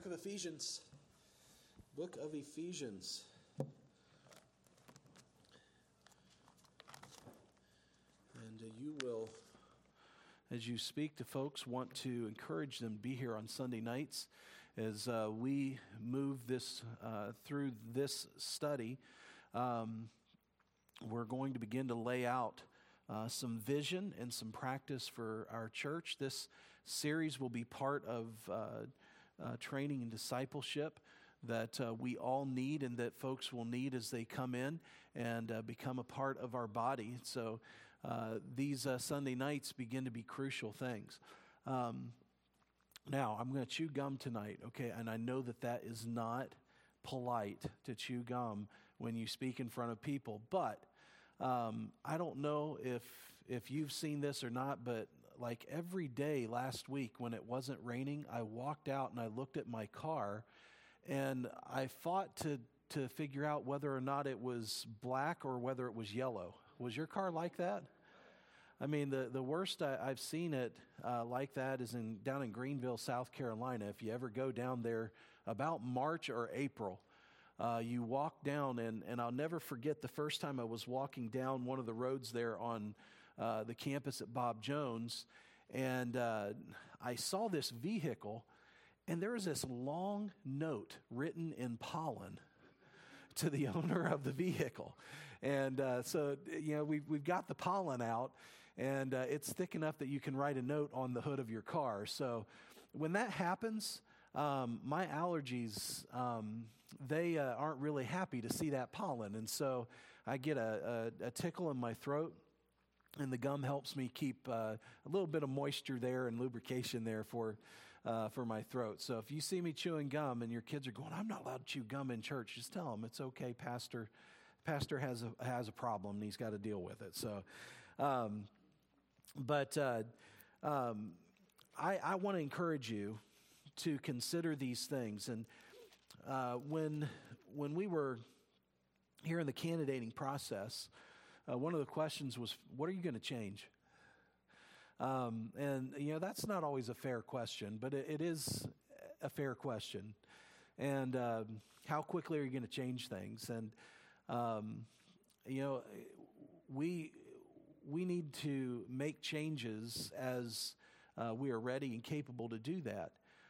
book of Ephesians. Book of Ephesians. And you will, as you speak to folks, want to encourage them to be here on Sunday nights as we move this through this study. We're going to begin to lay out some vision and some practice for our church. This series will be part of training and discipleship that we all need and that folks will need as they come in and become a part of our body. So these Sunday nights begin to be crucial things. Now, I'm going to chew gum tonight, okay? And I know that that is not polite to chew gum when you speak in front of people, but I don't know if you've seen this or not, but like every day last week when it wasn't raining, I walked out and I looked at my car and I fought to figure out whether or not it was black or whether it was yellow. Was your car like that? I mean, the worst I've seen it like that is down in Greenville, South Carolina. If you ever go down there about March or April, you walk down, and I'll never forget the first time I was walking down one of the roads there on the campus at Bob Jones, and I saw this vehicle, and there was this long note written in pollen to the owner of the vehicle. And so, you know, we've got the pollen out, and it's thick enough that you can write a note on the hood of your car. So when that happens, my allergies, they aren't really happy to see that pollen. And so I get a tickle in my throat, and the gum helps me keep a little bit of moisture there and lubrication there for my throat. So if you see me chewing gum and your kids are going, "I'm not allowed to chew gum in church," just tell them it's okay. Pastor has a problem and he's got to deal with it. So, I want to encourage you to consider these things. And when we were here in the candidating process, one of the questions was, what are you going to change? And, you know, that's not always a fair question, but it is a fair question. And how quickly are you going to change things? And, you know, we need to make changes as we are ready and capable to do that.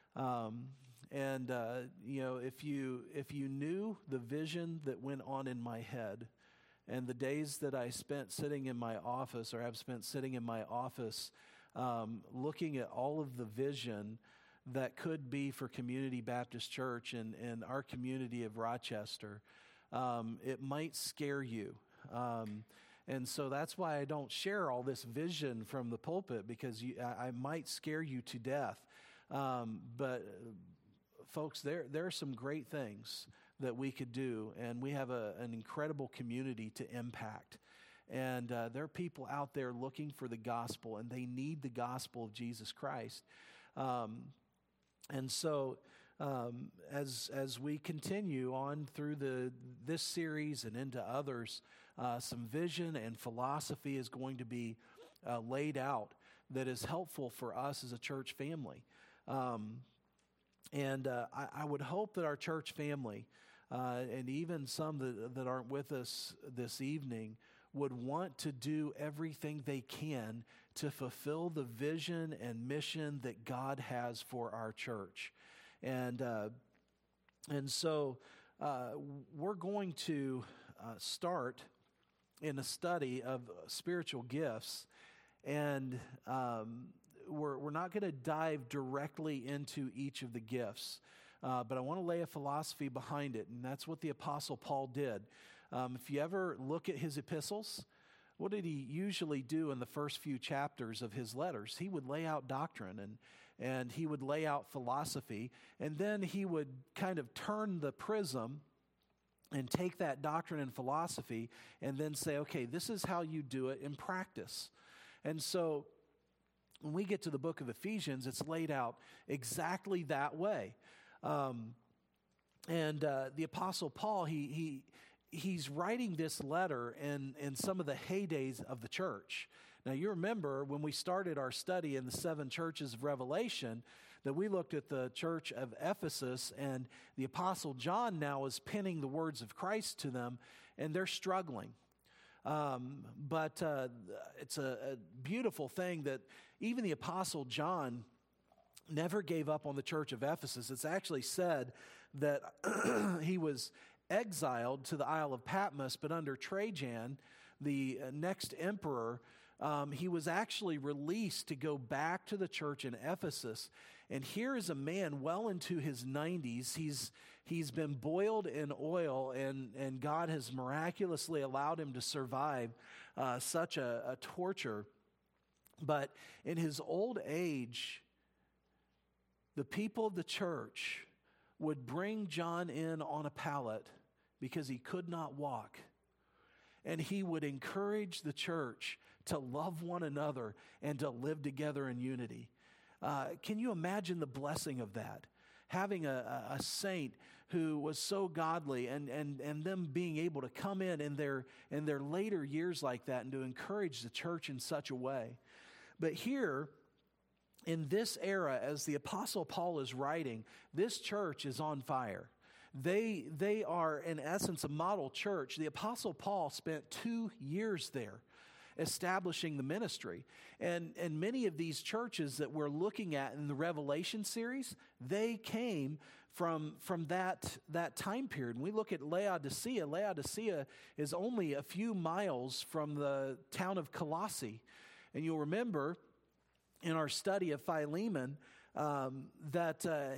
You know, if you knew the vision that went on in my head and the days that I spent sitting in my office or have spent sitting in my office looking at all of the vision that could be for Community Baptist Church and our community of Rochester, it might scare you. And so that's why I don't share all this vision from the pulpit, because I might scare you to death. But folks, there are some great things that we could do, and we have an incredible community to impact. And there are people out there looking for the gospel, and they need the gospel of Jesus Christ. And so as we continue on through this series and into others, some vision and philosophy is going to be laid out that is helpful for us as a church family. I would hope that our church family, and even some that aren't with us this evening, would want to do everything they can to fulfill the vision and mission that God has for our church. And so we're going to start in a study of spiritual gifts, and we're not going to dive directly into each of the gifts, but I want to lay a philosophy behind it, and that's what the Apostle Paul did. If you ever look at his epistles, what did he usually do in the first few chapters of his letters? He would lay out doctrine and he would lay out philosophy, and then he would kind of turn the prism and take that doctrine and philosophy and then say, okay, this is how you do it in practice. And so when we get to the book of Ephesians, it's laid out exactly that way. The Apostle Paul, he's writing this letter in some of the heydays of the church. Now, you remember when we started our study in the 7 churches of Revelation, that we looked at the church of Ephesus, and the Apostle John now is penning the words of Christ to them, and they're struggling. But it's a beautiful thing that even the Apostle John never gave up on the church of Ephesus. It's actually said that he was exiled to the Isle of Patmos, but under Trajan, the next emperor, he was actually released to go back to the church in Ephesus. And here is a man well into his 90s. He's been boiled in oil, and God has miraculously allowed him to survive such a torture. But in his old age, the people of the church would bring John in on a pallet because he could not walk. And he would encourage the church to love one another and to live together in unity. Can you imagine the blessing of that? Having a saint who was so godly and them being able to come in their later years like that and to encourage the church in such a way. But here, in this era, as the Apostle Paul is writing, this church is on fire. They are, in essence, a model church. The Apostle Paul spent 2 years there establishing the ministry. And many of these churches that we're looking at in the Revelation series, they came from that time period. When we look at Laodicea, Laodicea is only a few miles from the town of Colossae. And you'll remember in our study of Philemon that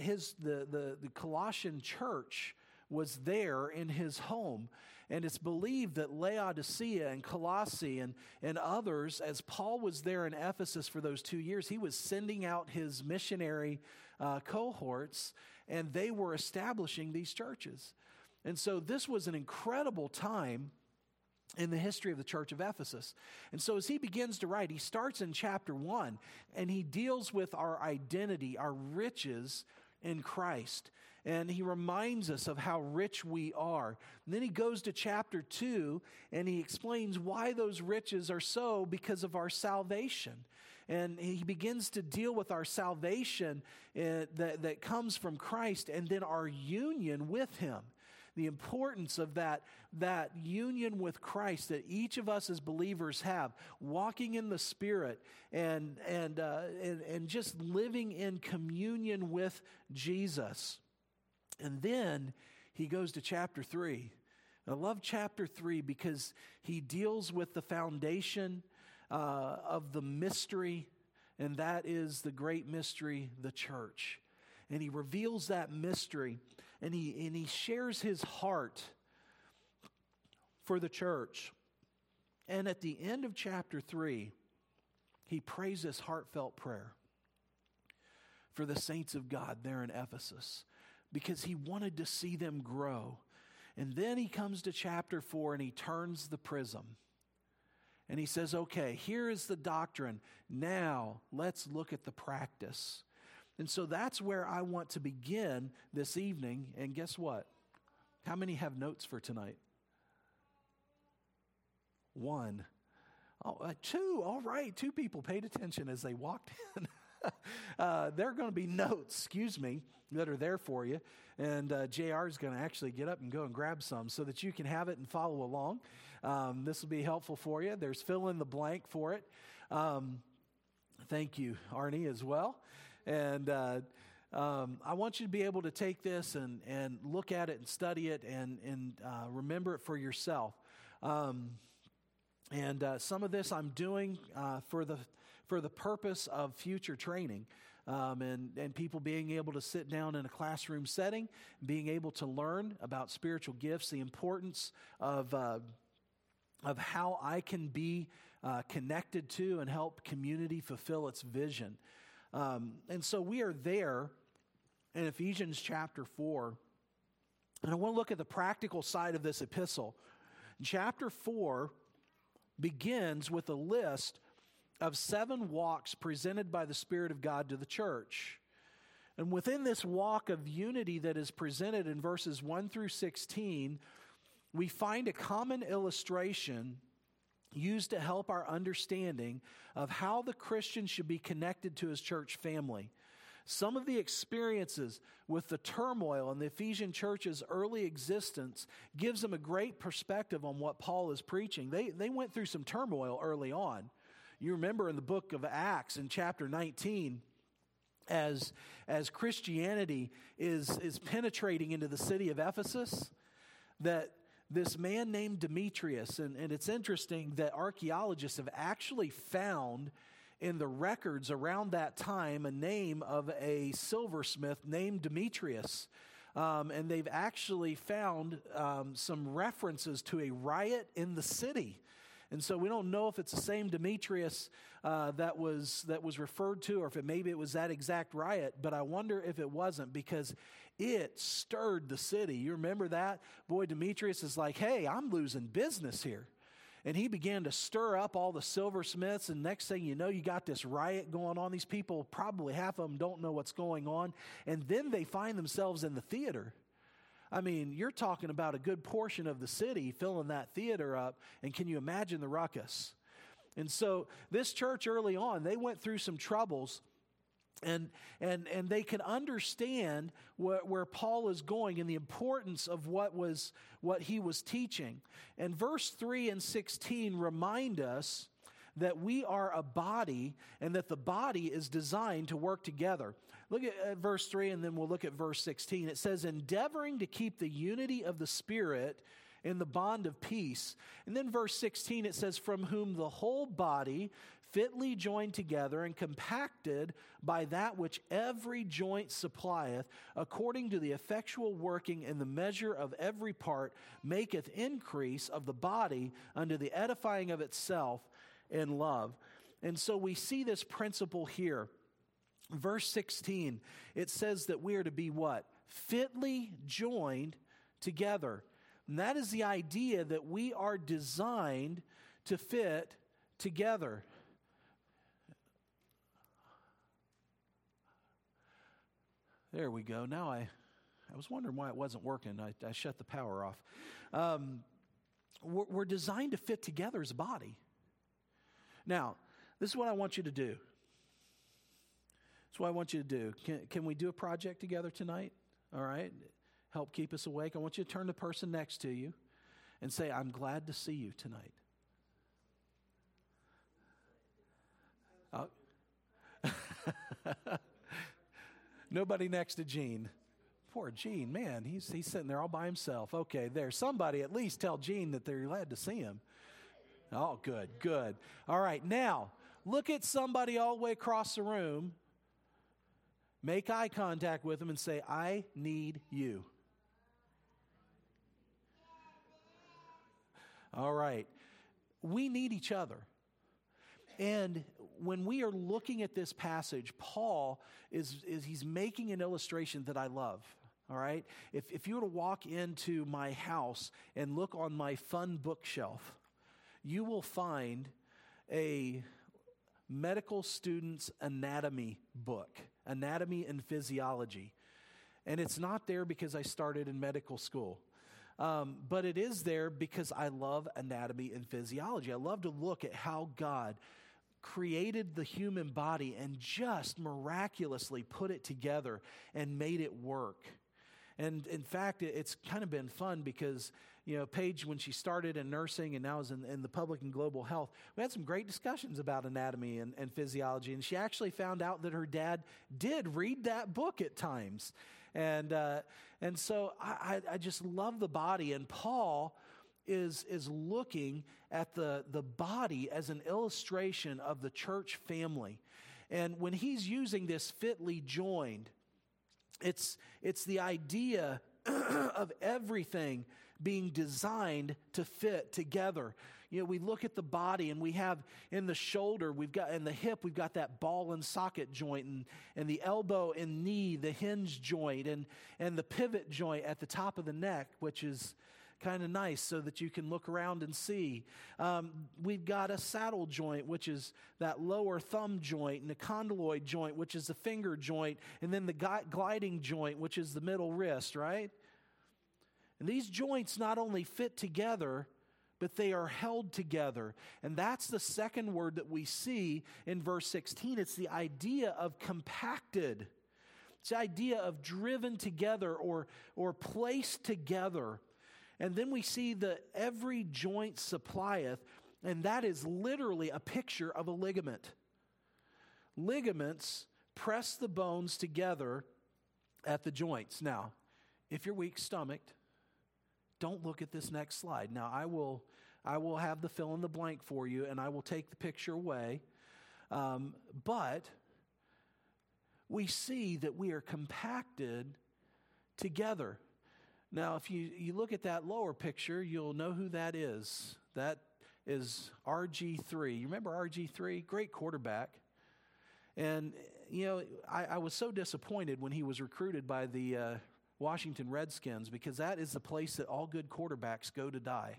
the Colossian church was there in his home. And it's believed that Laodicea and Colossae and others, as Paul was there in Ephesus for those 2 years, he was sending out his missionary cohorts, and they were establishing these churches. And so this was an incredible time in the history of the church of Ephesus. And so as he begins to write, he starts in chapter 1, and he deals with our identity, our riches in Christ. And he reminds us of how rich we are. And then he goes to chapter 2, and he explains why those riches are so, because of our salvation. And he begins to deal with our salvation that comes from Christ, and then our union with him. The importance of that union with Christ that each of us as believers have, walking in the Spirit and just living in communion with Jesus. And then he goes to chapter 3. I love chapter 3 because he deals with the foundation of the mystery, and that is the great mystery, the church. And he reveals that mystery, and he shares his heart for the church. And at the end of chapter 3, he prays this heartfelt prayer for the saints of God there in Ephesus, because he wanted to see them grow. And then he comes to chapter 4, and he turns the prism. And he says, okay, here is the doctrine. Now let's look at the practice. And so that's where I want to begin this evening. And guess what? How many have notes for tonight? 1. Oh, 2. All right. 2 people paid attention as they walked in. There are going to be notes, that are there for you. And JR is going to actually get up and go and grab some so that you can have it and follow along. This will be helpful for you. There's fill in the blank for it. Thank you, Arnie, as well. And I want you to be able to take this and look at it and study it and remember it for yourself. And some of this I'm doing for the purpose of future training, and people being able to sit down in a classroom setting, being able to learn about spiritual gifts, the importance of how I can be connected to and help community fulfill its vision. And so we are there in Ephesians chapter 4, and I want to look at the practical side of this epistle. Chapter 4 begins with a list of 7 walks presented by the Spirit of God to the church. And within this walk of unity that is presented in verses 1 through 16, we find a common illustration used to help our understanding of how the Christian should be connected to his church family. Some of the experiences with the turmoil in the Ephesian church's early existence gives them a great perspective on what Paul is preaching. They went through some turmoil early on. You remember in the book of Acts in chapter 19, as Christianity is penetrating into the city of Ephesus, that this man named Demetrius, and it's interesting that archaeologists have actually found in the records around that time a name of a silversmith named Demetrius. And they've actually found some references to a riot in the city. And so we don't know if it's the same Demetrius that was referred to, or if maybe it was that exact riot, but I wonder if it wasn't, because it stirred the city. You remember that? Boy, Demetrius is like, hey, I'm losing business here. And he began to stir up all the silversmiths, and next thing you know, you got this riot going on. These people, probably half of them don't know what's going on, and then they find themselves in the theater. I mean, you're talking about a good portion of the city filling that theater up, and can you imagine the ruckus? And so this church early on, they went through some troubles, and they could understand where Paul is going and the importance of what he was teaching. And verse 3 and 16 remind us that we are a body and that the body is designed to work together. Look at verse 3 and then we'll look at verse 16. It says, endeavoring to keep the unity of the Spirit in the bond of peace. And then verse 16, it says, from whom the whole body fitly joined together and compacted by that which every joint supplieth, according to the effectual working in the measure of every part, maketh increase of the body unto the edifying of itself in love. And so we see this principle here. Verse 16, it says that we are to be what? Fitly joined together. And that is the idea that we are designed to fit together. There we go. Now I was wondering why it wasn't working. I shut the power off. We're designed to fit together as a body. Now, this is what I want you to do. That's what I want you to do. Can we do a project together tonight? All right? Help keep us awake. I want you to turn to the person next to you and say, I'm glad to see you tonight. Nobody next to Gene. Poor Gene, man, he's sitting there all by himself. Okay, there. Somebody at least tell Gene that they're glad to see him. Oh, good. All right, now, look at somebody all the way across the room. Make eye contact with them and say, I need you. All right. We need each other. And when we are looking at this passage, Paul he's making an illustration that I love. All right? If you were to walk into my house and look on my fun bookshelf, you will find a medical student's anatomy book, Anatomy and Physiology. And it's not there because I started in medical school. But it is there because I love anatomy and physiology. I love to look at how God created the human body and just miraculously put it together and made it work. And in fact, it's kind of been fun because, Paige, when she started in nursing and now is in the public and global health, we had some great discussions about anatomy and physiology. And she actually found out that her dad did read that book at times. And so I just love the body. And Paul is looking at the body as an illustration of the church family. And when he's using this fitly joined, it's the idea of everything being designed to fit together. We look at the body and we have in the shoulder, in the hip, we've got that ball and socket joint, and the elbow and knee, the hinge joint, and the pivot joint at the top of the neck, which is kind of nice so that you can look around and see. We've got a saddle joint, which is that lower thumb joint, and a condyloid joint, which is the finger joint, and then the gliding joint, which is the middle wrist, right? And these joints not only fit together, but they are held together. And that's the second word that we see in verse 16. It's the idea of compacted. It's the idea of driven together or placed together. And then we see the every joint supplieth, and that is literally a picture of a ligament. Ligaments press the bones together at the joints. Now, if you're weak-stomached, don't look at this next slide. Now, I will have the fill in the blank for you, and I will take the picture away. But we see that we are compacted together. Now, if you look at that lower picture, you'll know who that is. That is RG3. You remember RG3? Great quarterback. And, I was so disappointed when he was recruited by the Washington Redskins, because that is the place that all good quarterbacks go to die.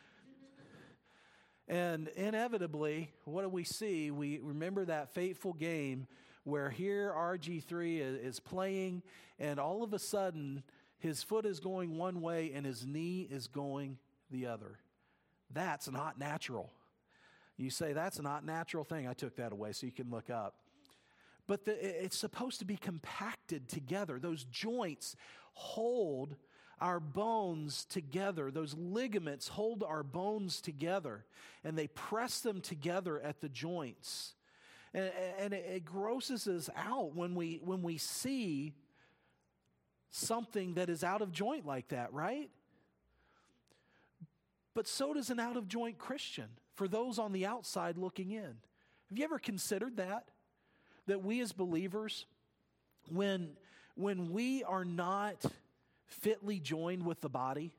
And inevitably, what do we see? We remember that fateful game where here RG3 is playing, and all of a sudden, his foot is going one way and his knee is going the other. That's not natural. You say, that's a not natural thing. I took that away so you can look up. But it's supposed to be compacted together. Those joints hold our bones together. Those ligaments hold our bones together, and they press them together at the joints. And it grosses us out when we see something that is out of joint like that, right? But so does an out of joint Christian for those on the outside looking in. Have you ever considered that? That we as believers, when we are not fitly joined with the body,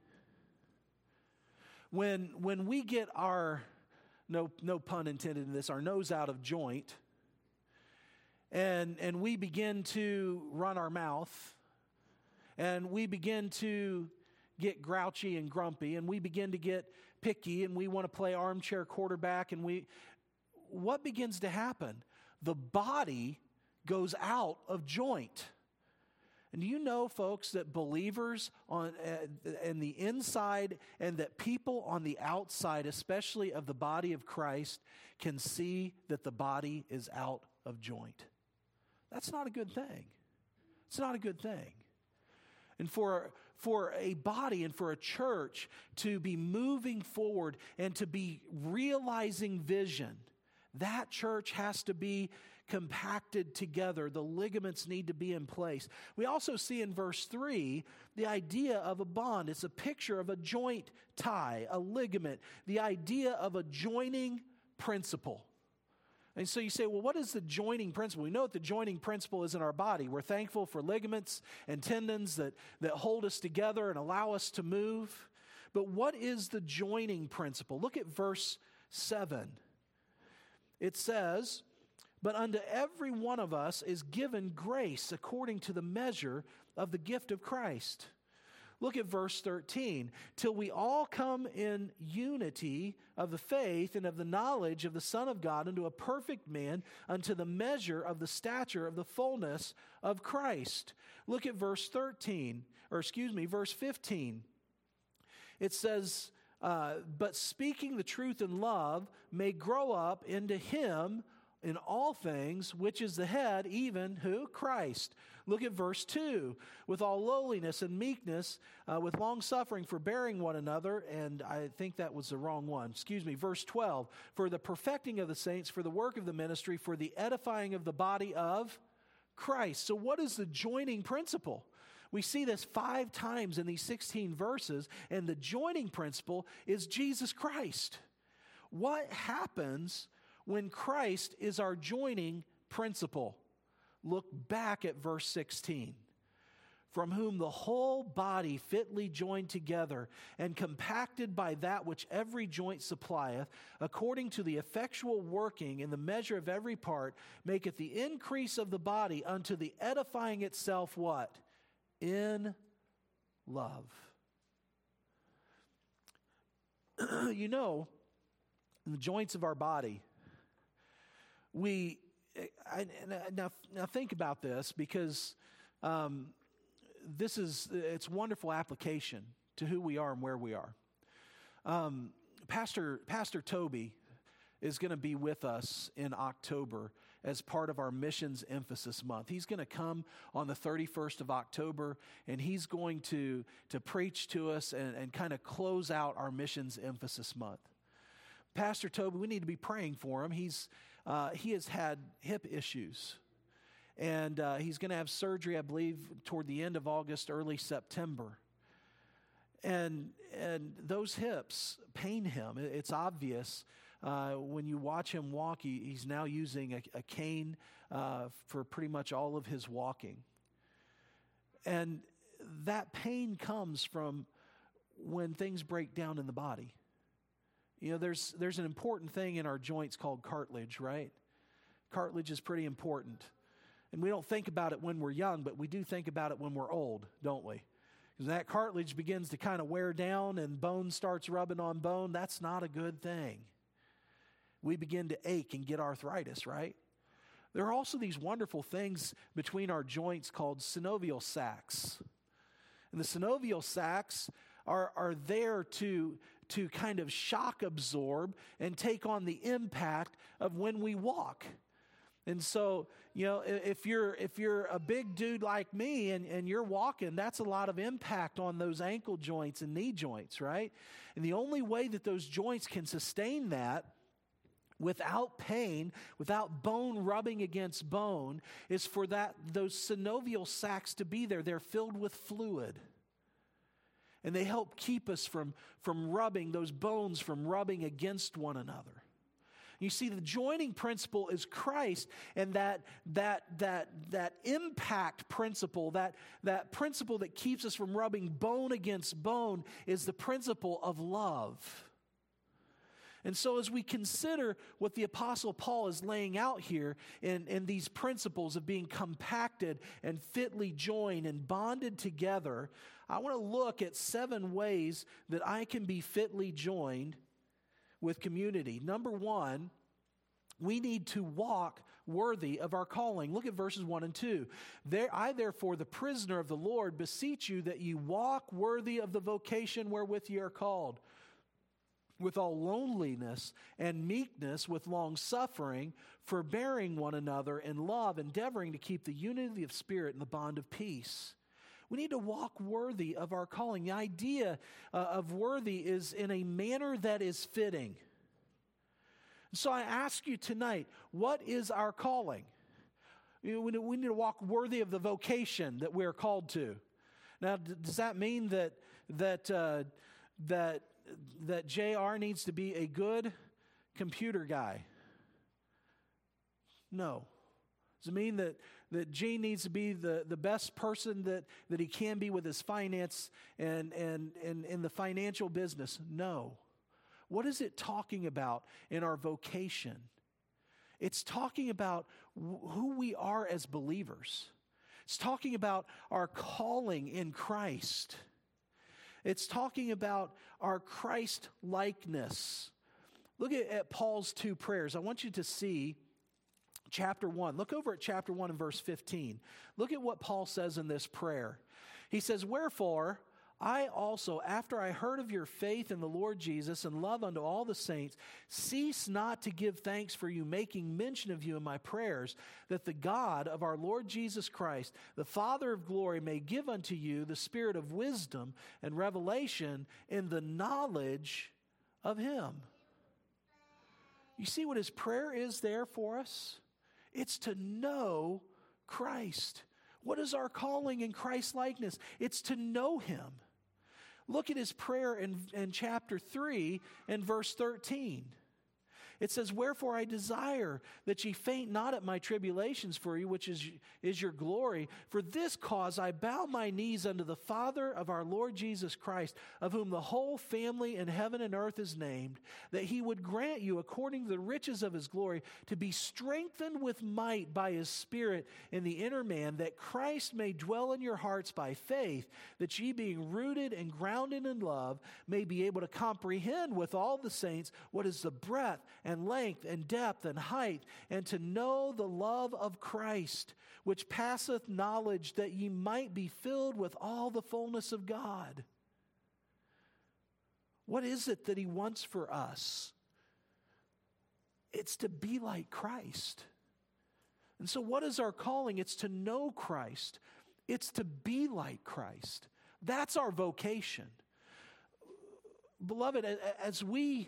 when we get our, no pun intended in this, our nose out of joint, and we begin to run our mouth, and we begin to get grouchy and grumpy, and we begin to get picky, and we want to play armchair quarterback, and what begins to happen? The body goes out of joint. And do you know, folks, that believers on the inside and that people on the outside, especially of the body of Christ, can see that the body is out of joint? That's not a good thing. It's not a good thing. And for a body and for a church to be moving forward and to be realizing vision, that church has to be compacted together. The ligaments need to be in place. We also see in verse 3 the idea of a bond. It's a picture of a joint tie, a ligament, the idea of a joining principle. And so you say, well, what is the joining principle? We know what the joining principle is in our body. We're thankful for ligaments and tendons that hold us together and allow us to move. But what is the joining principle? Look at verse 7. It says, but unto every one of us is given grace according to the measure of the gift of Christ. Look at verse 13. Till we all come in unity of the faith and of the knowledge of the Son of God unto a perfect man, unto the measure of the stature of the fullness of Christ. Look at verse 15. It says, but speaking the truth in love may grow up into him in all things, which is the head, even who? Christ. Look at verse 2. With all lowliness and meekness, with long suffering, forbearing one another. And I think that was the wrong one. Verse 12. For the perfecting of the saints, for the work of the ministry, for the edifying of the body of Christ. So what is the joining principle? We see this 5 times in these 16 verses, and the joining principle is Jesus Christ. What happens when Christ is our joining principle? Look back at verse 16. From whom the whole body fitly joined together and compacted by that which every joint supplieth, according to the effectual working in the measure of every part, maketh the increase of the body unto the edifying itself what? In love. You know, in the joints of our body, now think about this, because it's wonderful application to who we are and where we are. Pastor Toby is going to be with us in October, as part of our Missions Emphasis Month. He's going to come on the 31st of October, and he's going to preach to us and kind of close out our Missions Emphasis Month. Pastor Toby, we need to be praying for him. He has had hip issues, and he's going to have surgery, I believe, toward the end of August, early September. And those hips pain him. It's obvious. When you watch him walk, he's now using a cane for pretty much all of his walking. And that pain comes from when things break down in the body. You know, there's an important thing in our joints called cartilage, right? Cartilage is pretty important. And we don't think about it when we're young, but we do think about it when we're old, don't we? Because that cartilage begins to kind of wear down and bone starts rubbing on bone. That's not a good thing. We begin to ache and get arthritis, right? There are also these wonderful things between our joints called synovial sacs. And the synovial sacs are there to kind of shock absorb and take on the impact of when we walk. And so, you know, if you're a big dude like me and you're walking, that's a lot of impact on those ankle joints and knee joints, right? And the only way that those joints can sustain that without pain, without bone rubbing against bone, is for those synovial sacs to be there. They're filled with fluid. And they help keep us from rubbing, those bones from rubbing against one another. You see, the joining principle is Christ, and that impact principle, that principle that keeps us from rubbing bone against bone, is the principle of love. And so as we consider what the Apostle Paul is laying out here in these principles of being compacted and fitly joined and bonded together, I want to look at 7 ways that I can be fitly joined with community. Number 1, we need to walk worthy of our calling. Look at verses 1 and 2. I therefore, the prisoner of the Lord, beseech you that you walk worthy of the vocation wherewith ye are called, with all loneliness and meekness, with long suffering, forbearing one another in love, endeavoring to keep the unity of spirit in the bond of peace. We need to walk worthy of our calling. The idea of worthy is in a manner that is fitting. So I ask you tonight, what is our calling? We need to walk worthy of the vocation that we are called to. Now, does that mean that JR needs to be a good computer guy? No. Does it mean that Gene needs to be the best person that he can be with his finance and in the financial business? No. What is it talking about in our vocation? It's talking about who we are as believers. It's talking about our calling in Christ. It's talking about our Christ likeness. Look at Paul's 2 prayers. I want you to see chapter 1. Look over at chapter 1 and verse 15. Look at what Paul says in this prayer. He says, "Wherefore I also, after I heard of your faith in the Lord Jesus and love unto all the saints, cease not to give thanks for you, making mention of you in my prayers, that the God of our Lord Jesus Christ, the Father of glory, may give unto you the spirit of wisdom and revelation in the knowledge of him." You see what his prayer is there for us? It's to know Christ. What is our calling in Christ likeness? It's to know him. Look at his prayer in chapter 3 and verse 13. It says, "Wherefore I desire that ye faint not at my tribulations for you, which is your glory. For this cause I bow my knees unto the Father of our Lord Jesus Christ, of whom the whole family in heaven and earth is named, that he would grant you, according to the riches of his glory, to be strengthened with might by his Spirit in the inner man, that Christ may dwell in your hearts by faith, that ye being rooted and grounded in love, may be able to comprehend with all the saints what is the breadth and length and depth and height, and to know the love of Christ, which passeth knowledge, that ye might be filled with all the fullness of God." What is it that he wants for us? It's to be like Christ. And so what is our calling? It's to know Christ. It's to be like Christ. That's our vocation. Beloved, as we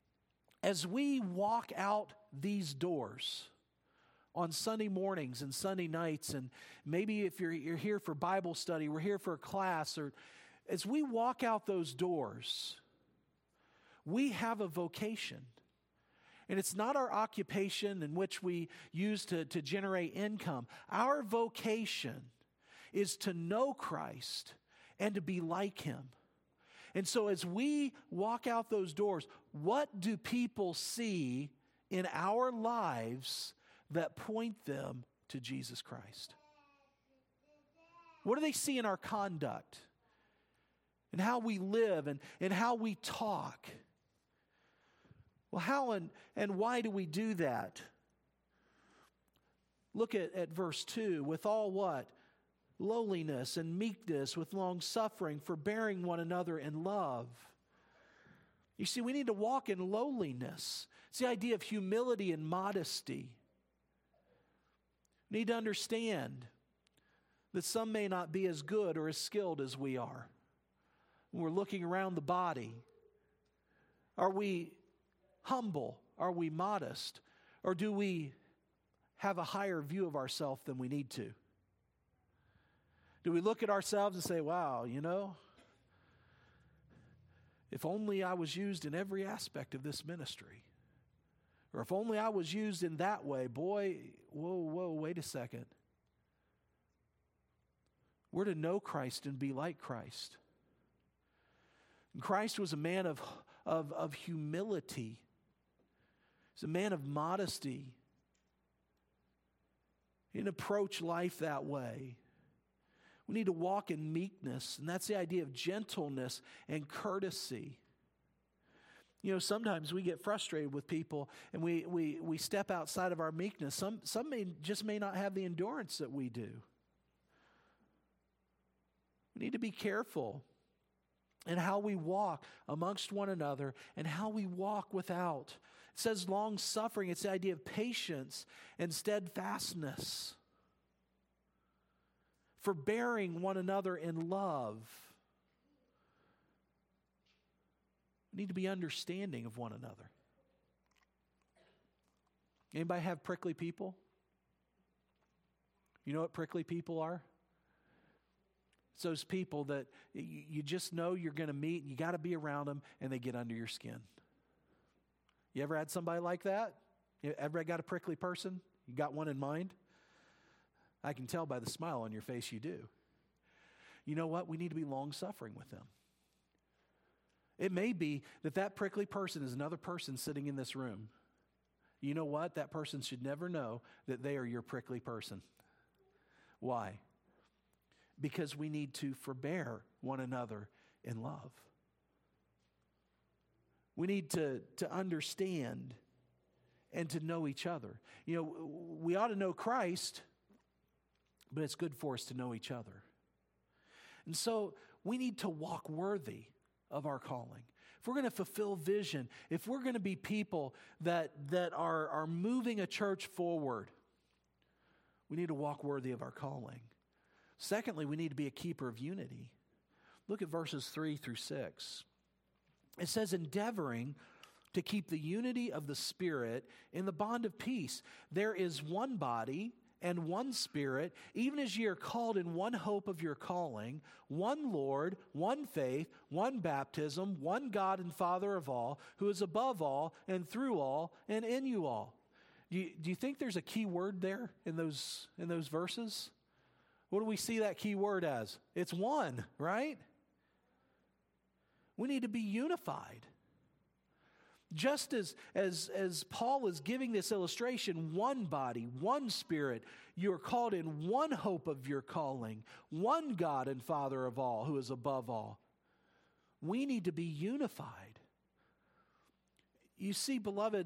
walk out these doors on Sunday mornings and Sunday nights, and maybe if you're here for Bible study, we're here for a class, or as we walk out those doors, we have a vocation. And it's not our occupation in which we use to generate income. Our vocation is to know Christ and to be like Him. And so as we walk out those doors, what do people see in our lives that point them to Jesus Christ? What do they see in our conduct and how we live and how we talk? Well, how and why do we do that? Look at verse 2. With all what? Lowliness and meekness, with long suffering, forbearing one another in love. You see, we need to walk in lowliness. It's the idea of humility and modesty. We need to understand that some may not be as good or as skilled as we are. When we're looking around the body, are we humble? Are we modest? Or do we have a higher view of ourselves than we need to? Do we look at ourselves and say, wow, if only I was used in every aspect of this ministry. Or if only I was used in that way, boy, whoa, wait a second. We're to know Christ and be like Christ. And Christ was a man of humility. He's a man of modesty. He didn't approach life that way. We need to walk in meekness, and that's the idea of gentleness and courtesy. Sometimes we get frustrated with people, and we step outside of our meekness. Some may not have the endurance that we do. We need to be careful in how we walk amongst one another and how we walk without. It says long suffering. It's the idea of patience and steadfastness. Forbearing one another in love. We need to be understanding of one another. Anybody have prickly people? You know what prickly people are? It's those people that you just know you're going to meet and you got to be around them and they get under your skin. You ever had somebody like that? You ever got a prickly person? You got one in mind? I can tell by the smile on your face you do. You know what? We need to be long-suffering with them. It may be that prickly person is another person sitting in this room. You know what? That person should never know that they are your prickly person. Why? Because we need to forbear one another in love. We need to understand and to know each other. We ought to know Christ, but it's good for us to know each other. And so we need to walk worthy of our calling. If we're going to fulfill vision, if we're going to be people that are moving a church forward, we need to walk worthy of our calling. Secondly, we need to be a keeper of unity. Look at verses 3 through 6. It says, endeavoring to keep the unity of the Spirit in the bond of peace. There is one body and one Spirit, even as ye are called in one hope of your calling, one Lord, one faith, one baptism, one God and Father of all, who is above all and through all and in you all. Do you think there's a key word there in those verses? What do we see that key word as? It's one, right? We need to be unified. Just as Paul is giving this illustration, one body, one Spirit, you are called in one hope of your calling, one God and Father of all, who is above all. We need to be unified. You see, beloved,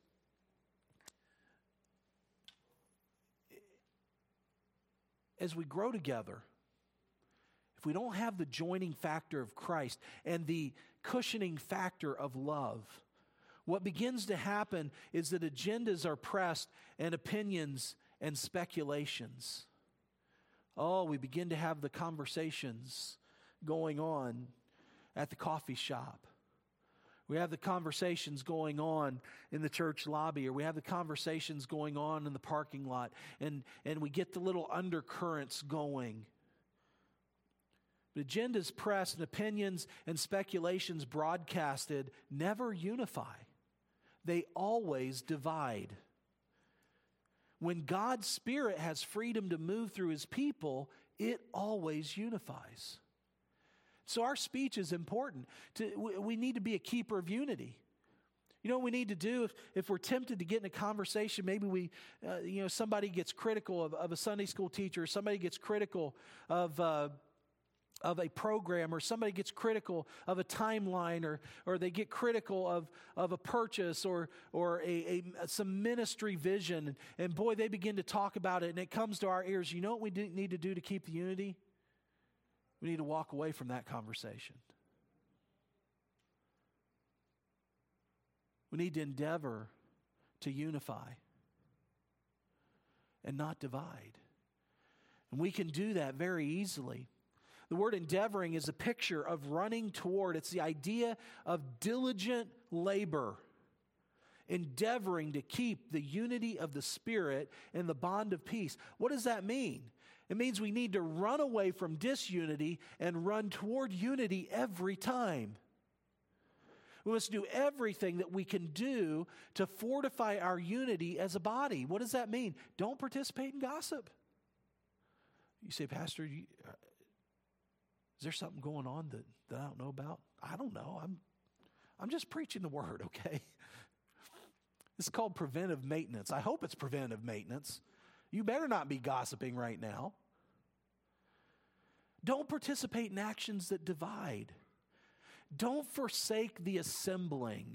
as we grow together, if we don't have the joining factor of Christ and the cushioning factor of love, what begins to happen is that agendas are pressed and opinions and speculations. Oh, we begin to have the conversations going on at the coffee shop. We have the conversations going on in the church lobby, or we have the conversations going on in the parking lot, and we get the little undercurrents going. But agendas pressed and opinions and speculations broadcasted never unify. They always divide. When God's Spirit has freedom to move through His people, it always unifies. So our speech is important. We need to be a keeper of unity. You know what we need to do if we're tempted to get in a conversation? Maybe somebody gets critical of a Sunday school teacher, or somebody gets critical of a program, or somebody gets critical of a timeline, or they get critical of a purchase or some ministry vision, and boy, they begin to talk about it, and it comes to our ears. You know what we need to do to keep the unity? We need to walk away from that conversation. We need to endeavor to unify and not divide. And we can do that very easily. The word endeavoring is a picture of running toward. It's the idea of diligent labor, endeavoring to keep the unity of the Spirit and the bond of peace. What does that mean? It means we need to run away from disunity and run toward unity every time. We must do everything that we can do to fortify our unity as a body. What does that mean? Don't participate in gossip. You say, Pastor, is there something going on that I don't know about? I don't know. I'm just preaching the word, okay? It's called preventive maintenance. I hope it's preventive maintenance. You better not be gossiping right now. Don't participate in actions that divide. Don't forsake the assembling.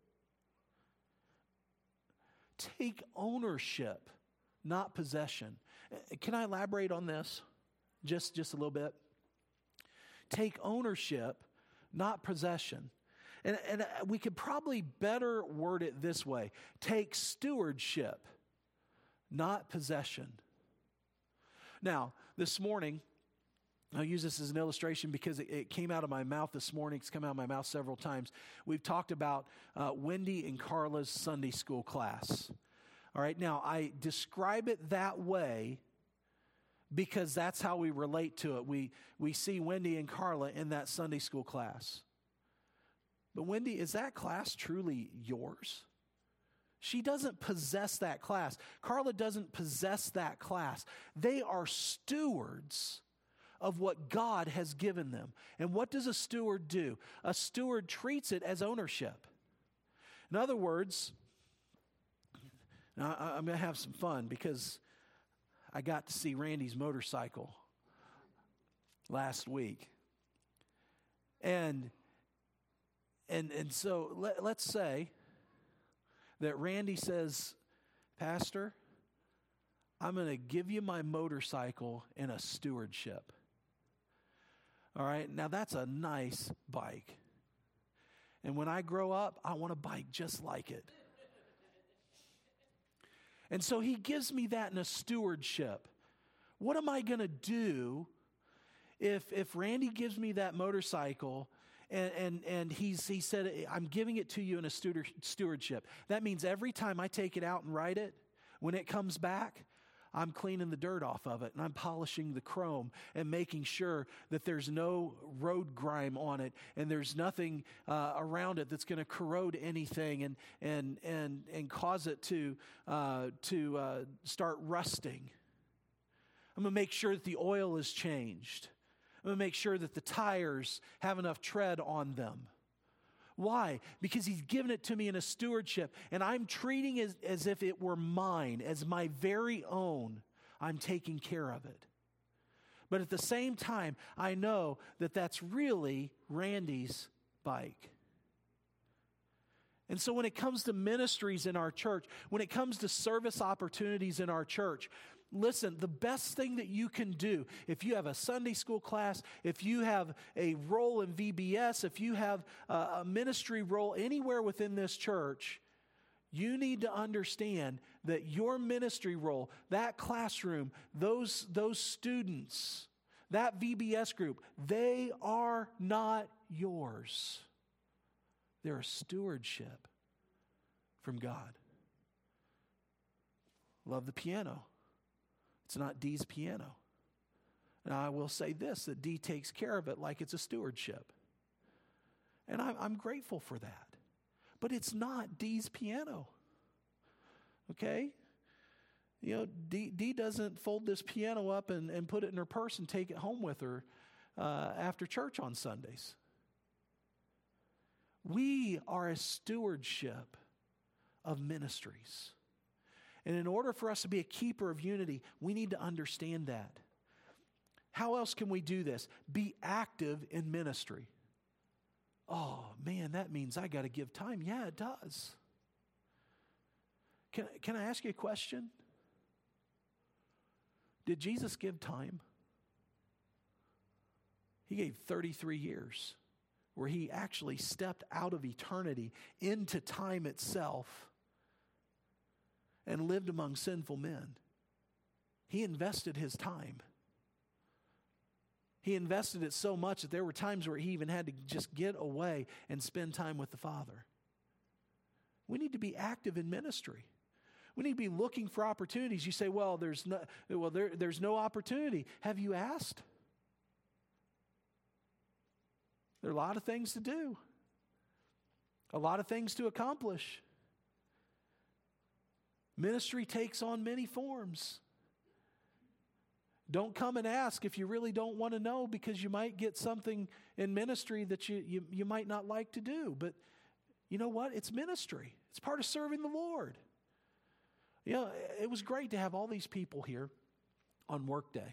Take ownership, not possession. Can I elaborate on this just a little bit? Take ownership, not possession. And we could probably better word it this way. Take stewardship, not possession. Now, this morning, I'll use this as an illustration because it came out of my mouth this morning. It's come out of my mouth several times. We've talked about Wendy and Carla's Sunday school class. All right, now I describe it that way because that's how we relate to it. We see Wendy and Carla in that Sunday school class. But Wendy, is that class truly yours? She doesn't possess that class. Carla doesn't possess that class. They are stewards of what God has given them. And what does a steward do? A steward treats it as ownership. In other words, now I'm going to have some fun because I got to see Randy's motorcycle last week. And so let's say that Randy says, Pastor, I'm going to give you my motorcycle in a stewardship. All right, now that's a nice bike. And when I grow up, I want a bike just like it. And so he gives me that in a stewardship. What am I going to do if Randy gives me that motorcycle and he said, I'm giving it to you in a stewardship? That means every time I take it out and ride it, when it comes back, I'm cleaning the dirt off of it, and I'm polishing the chrome and making sure that there's no road grime on it, and there's nothing around it that's going to corrode anything and cause it to start rusting. I'm going to make sure that the oil is changed. I'm going to make sure that the tires have enough tread on them. Why? Because he's given it to me in a stewardship, and I'm treating it as if it were mine, as my very own. I'm taking care of it. But at the same time, I know that that's really Randy's bike. And so when it comes to ministries in our church, when it comes to service opportunities in our church, listen, the best thing that you can do, if you have a Sunday school class, if you have a role in VBS, if you have a ministry role anywhere within this church, You need to understand that your ministry role, that classroom, those students, that VBS group, they are not yours. They're a stewardship from God. Love the piano. It's not Dee's piano. And I will say this, that Dee takes care of it like it's a stewardship. And I'm grateful for that. But it's not Dee's piano. Okay? You know, Dee doesn't fold this piano up and put it in her purse and take it home with her after church on Sundays. We are a stewardship of ministries. And in order for us to be a keeper of unity, we need to understand that. How else can we do this? Be active in ministry. Oh, man, that means I got to give time. Yeah, it does. Can I ask you a question? Did Jesus give time? He gave 33 years where he actually stepped out of eternity into time itself and lived among sinful men. He invested his time. He invested it so much that there were times where he even had to just get away and spend time with the Father. We need to be active in ministry. We need to be looking for opportunities. You say, well, there's no opportunity. Have you asked? There are a lot of things to do. A lot of things to accomplish. Ministry takes on many forms. Don't come and ask if you really don't want to know, because you might get something in ministry that you might not like to do. But you know what? It's ministry. It's part of serving the Lord. You know, it was great to have all these people here on workday.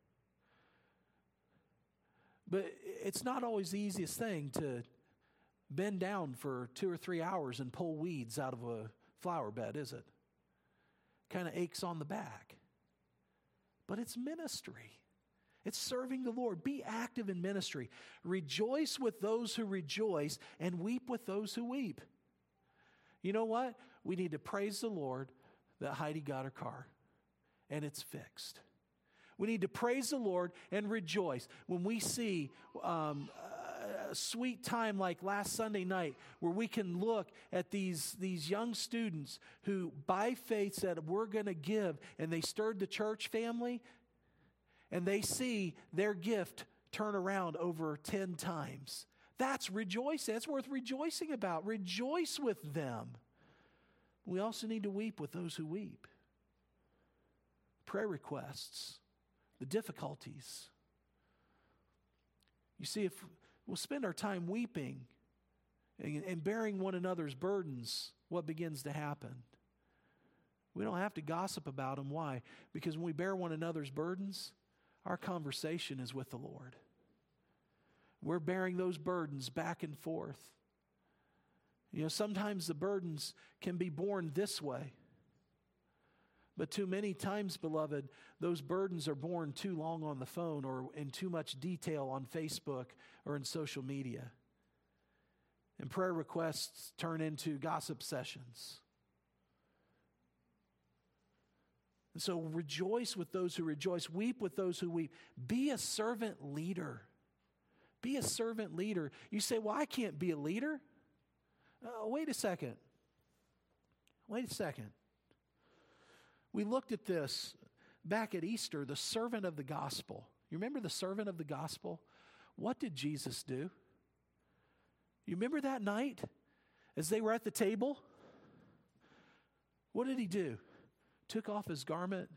But it's not always the easiest thing to bend down for 2 or 3 hours and pull weeds out of a flower bed, is it? Kind of aches on the back. But it's ministry. It's serving the Lord. Be active in ministry. Rejoice with those who rejoice and weep with those who weep. You know what? We need to praise the Lord that Heidi got her car and it's fixed. We need to praise the Lord and rejoice when we see a sweet time like last Sunday night where we can look at these young students who by faith said, we're going to give, and they stirred the church family, and they see their gift turn around over 10 times. That's rejoicing. That's worth rejoicing about. Rejoice with them. We also need to weep with those who weep. Prayer requests, the difficulties. You see, if we'll spend our time weeping and bearing one another's burdens, what begins to happen? We don't have to gossip about them. Why? Because when we bear one another's burdens, our conversation is with the Lord. We're bearing those burdens back and forth. You know, sometimes the burdens can be borne this way. But too many times, beloved, those burdens are borne too long on the phone or in too much detail on Facebook or in social media. And prayer requests turn into gossip sessions. And so rejoice with those who rejoice. Weep with those who weep. Be a servant leader. Be a servant leader. You say, well, I can't be a leader. Wait a second. Wait a second. We looked at this back at Easter, the servant of the gospel. You remember the servant of the gospel? What did Jesus do? You remember that night as they were at the table? What did he do? Took off his garment.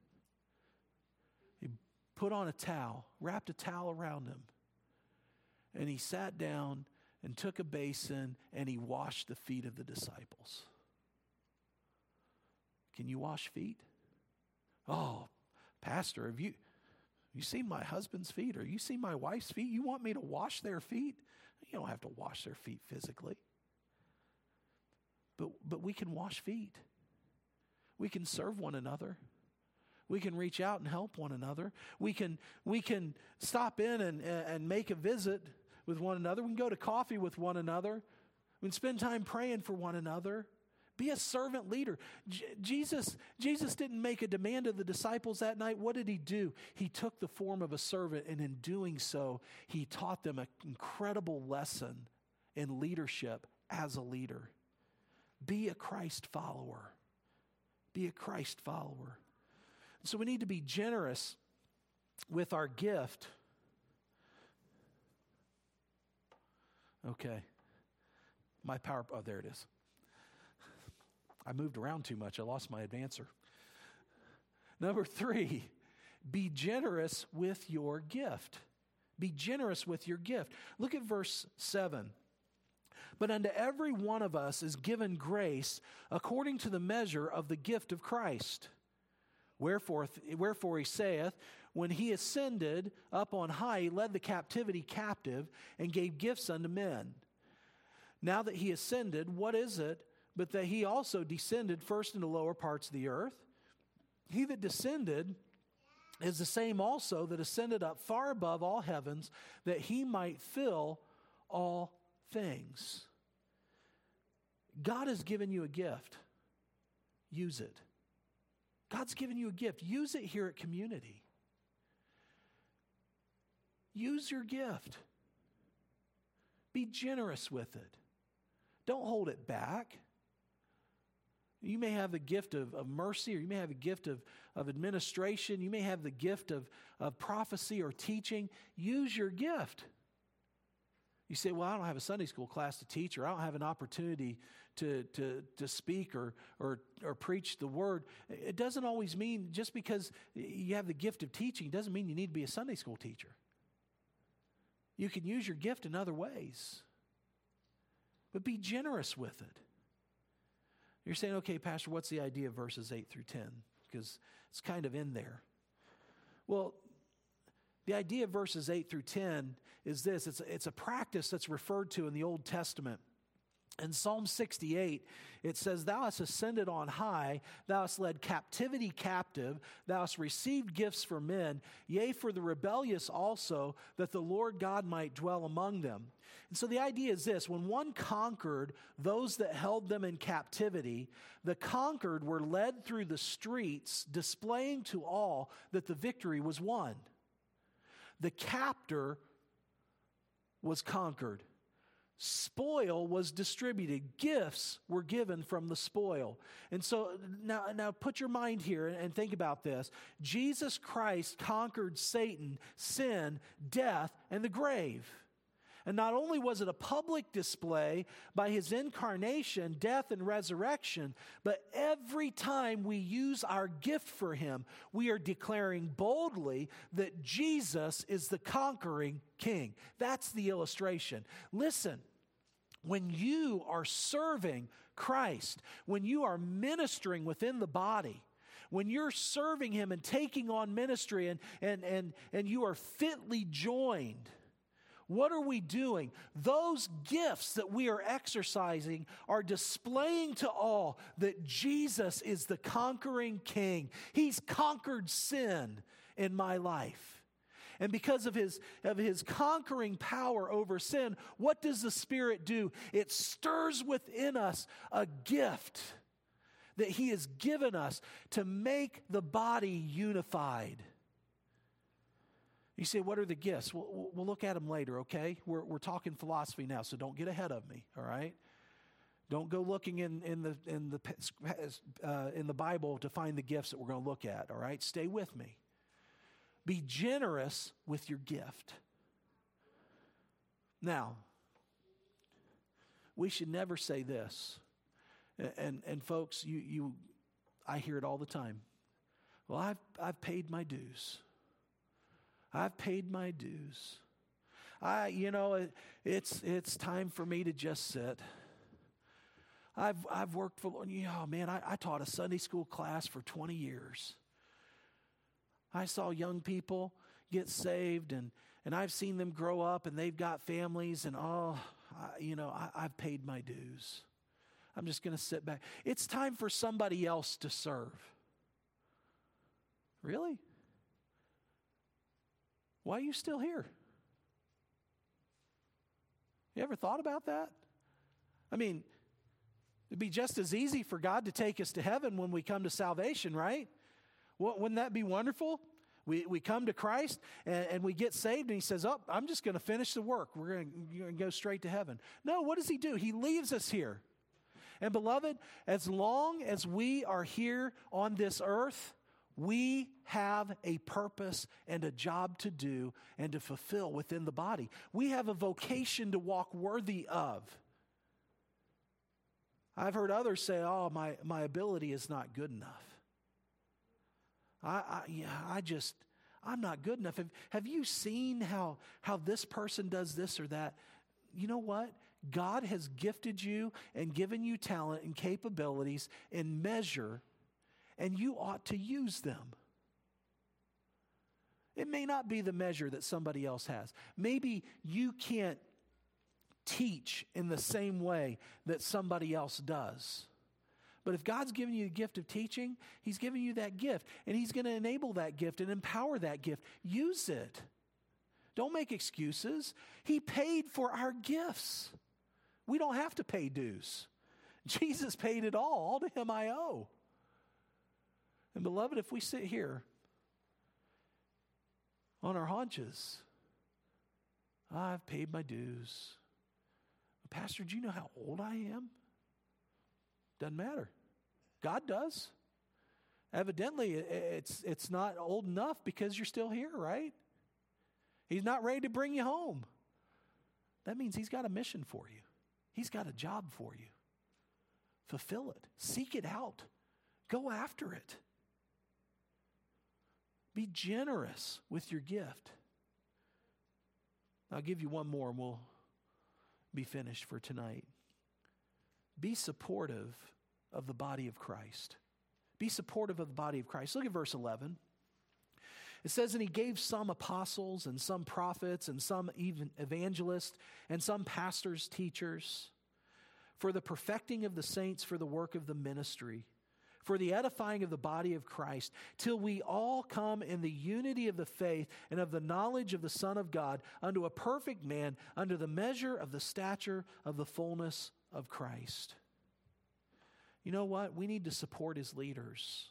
He put on a towel, wrapped a towel around him. And he sat down and took a basin and he washed the feet of the disciples. Can you wash feet? Oh, Pastor, have you seen my husband's feet? Or you seen my wife's feet? You want me to wash their feet? You don't have to wash their feet physically. But we can wash feet. We can serve one another. We can reach out and help one another. We can stop in and make a visit with one another. We can go to coffee with one another. We can spend time praying for one another. Be a servant leader. Jesus didn't make a demand of the disciples that night. What did he do? He took the form of a servant, and in doing so, he taught them an incredible lesson in leadership as a leader. Be a Christ follower. Be a Christ follower. So we need to be generous with our gift. Okay. Oh, there it is. I moved around too much. I lost my advancer. Number 3, be generous with your gift. Be generous with your gift. Look at verse 7. But unto every one of us is given grace according to the measure of the gift of Christ. Wherefore he saith, when he ascended up on high, he led the captivity captive and gave gifts unto men. Now that he ascended, what is it but that he also descended first into lower parts of the earth? He that descended is the same also that ascended up far above all heavens, that he might fill all things. God has given you a gift. Use it. God's given you a gift. Use it here at Community. Use your gift. Be generous with it. Don't hold it back. You may have the gift of mercy, or you may have a gift of administration. You may have the gift of prophecy or teaching. Use your gift. You say, well, I don't have a Sunday school class to teach, or I don't have an opportunity to speak or preach the word. It doesn't always mean, just because you have the gift of teaching, doesn't mean you need to be a Sunday school teacher. You can use your gift in other ways. But be generous with it. You're saying, okay, Pastor, what's the idea of verses 8 through 10? Because it's kind of in there. Well, the idea of verses 8 through 10 is this. It's a practice that's referred to in the Old Testament. In Psalm 68, it says, Thou hast ascended on high, thou hast led captivity captive, thou hast received gifts for men, yea, for the rebellious also, that the Lord God might dwell among them. And so the idea is this: when one conquered those that held them in captivity, the conquered were led through the streets, displaying to all that the victory was won. The captor was conquered. Spoil was distributed. Gifts were given from the spoil. And so now put your mind here and think about this. Jesus Christ conquered Satan, sin, death, and the grave. And not only was it a public display by his incarnation, death, and resurrection, but every time we use our gift for him, we are declaring boldly that Jesus is the conquering king. That's the illustration. Listen, when you are serving Christ, when you are ministering within the body, when you're serving him and taking on ministry and you are fitly joined, what are we doing? Those gifts that we are exercising are displaying to all that Jesus is the conquering king. He's conquered sin in my life. And because of his conquering power over sin, what does the Spirit do? It stirs within us a gift that he has given us to make the body unified. You say, what are the gifts? We'll look at them later, okay? We're talking philosophy now, so don't get ahead of me, all right? Don't go looking in the Bible to find the gifts that we're going to look at, all right? Stay with me. Be generous with your gift. Now, we should never say this, and folks, I hear it all the time. Well, I've paid my dues. I've paid my dues. It's time for me to just sit. I've worked for, I taught a Sunday school class for 20 years. I saw young people get saved, and I've seen them grow up, and they've got families, and I've paid my dues. I'm just going to sit back. It's time for somebody else to serve. Really? Why are you still here? You ever thought about that? I mean, It'd be just as easy for God to take us to heaven when we come to salvation, right? Wouldn't that be wonderful? We come to Christ and we get saved, and He says, oh, I'm just going to finish the work. We're going to go straight to heaven. No, what does He do? He leaves us here. And beloved, as long as we are here on this earth, we have a purpose and a job to do and to fulfill within the body. We have a vocation to walk worthy of. I've heard others say, oh, my ability is not good enough. I'm not good enough. Have you seen how this person does this or that? You know what? God has gifted you and given you talent and capabilities in measure, and you ought to use them. It may not be the measure that somebody else has. Maybe you can't teach in the same way that somebody else does. But if God's given you the gift of teaching, He's given you that gift, and He's going to enable that gift and empower that gift. Use it. Don't make excuses. He paid for our gifts. We don't have to pay dues. Jesus paid it all. All to Him I owe. And beloved, if we sit here on our haunches, I've paid my dues. Pastor, do you know how old I am? Doesn't matter. God does. Evidently, it's not old enough because you're still here, right? He's not ready to bring you home. That means He's got a mission for you. He's got a job for you. Fulfill it. Seek it out. Go after it. Be generous with your gift. I'll give you one more and we'll be finished for tonight. Be supportive of the body of Christ. Be supportive of the body of Christ. Look at verse 11. It says, and He gave some apostles and some prophets and some even evangelists and some pastors, teachers, for the perfecting of the saints, for the work of the ministry, for the edifying of the body of Christ, till we all come in the unity of the faith and of the knowledge of the Son of God, unto a perfect man, under the measure of the stature of the fullness of Christ. You know what? We need to support His leaders.